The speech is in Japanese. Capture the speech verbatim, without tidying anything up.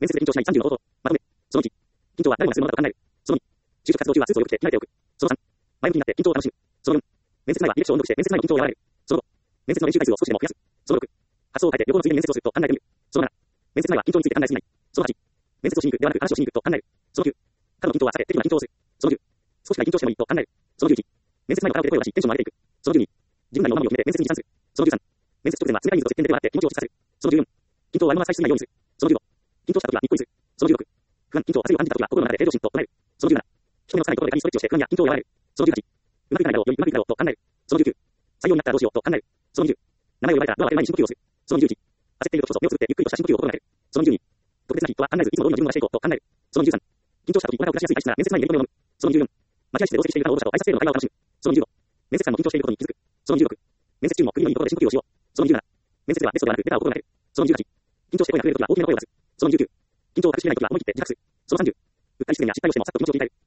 面接で緊張しないさんじゅうの方法。まとめ。そのいち。緊張は誰もがするものだと考える。そのに。就職活動中はスーツをよく着て着慣れておく。そのさん。前向きになって緊張を楽しむ。そのよん。面接前は履歴書を音読して面接前の緊張を和らげる。そのご。面接の練習回数を少しでも増やす。そのろく。発想を変えて旅行のついでに面接をすると考えてみる。そのなな。面接前は緊張について考えすぎない。そのはち。面接をしに行くではなく話をしに行くと考える。そのきゅう。過度の緊張は避け適度な緊張をする。そのじゅう。少しぐらい緊張してもいいと考える。そのじゅういち。面接前のカラオケで声を出しテンションを上げていく。そのじゅうに。自分なりの好みを決めて面接に持参する。そのじゅうさん。面接直前は冷たい水を石鹸で手を洗って気持ちを落ち着かせる。そのじゅうよん。緊張を割り回させすぎないようにする。そのじゅうご。緊張した時はにっこりする。そのじゅうろく。不安、緊張、焦りを感じた時は心の中で平常心と唱える。そのじゅうなな。人目のつかないところで軽いストレッチをして不安や緊張を和らげる。そのじゅうはち。うまくいかないだろう、よりうまくいくだろうと考える。そのじゅうきゅう。採用になったらどうしようと考える。そのにじゅう。名前を呼ばれたらドアを開ける前に深呼吸をする。そのにじゅういち。焦っている時こそ目をつぶってゆっくりとした深呼吸を心がける。そのにじゅうに。特別な日とは考えずいつも通りの自分がしていこうと考える。そのにじゅうさん。緊張した時お腹を下しやすい体質なら面接前に練り込みを飲む。そのにじゅうよん。待合室で同席している他の応募者と挨拶程度の会話を楽しむ。そのにじゅうご。面接官も緊張していることに気づく。そのにじゅうろく。面接中も首のいいところで深呼吸をしよう。そのにじゅうなな。面接ではテストではなくレターを心がける。そのにじゅうはち。緊張して声が震えるときは大きめの声を出す。そのにじゅうきゅう。緊張を隠しきれないときは思い切って自白する。そのさんじゅう。うっかり失言や失敗をしてもさっと気持ちを切り替える。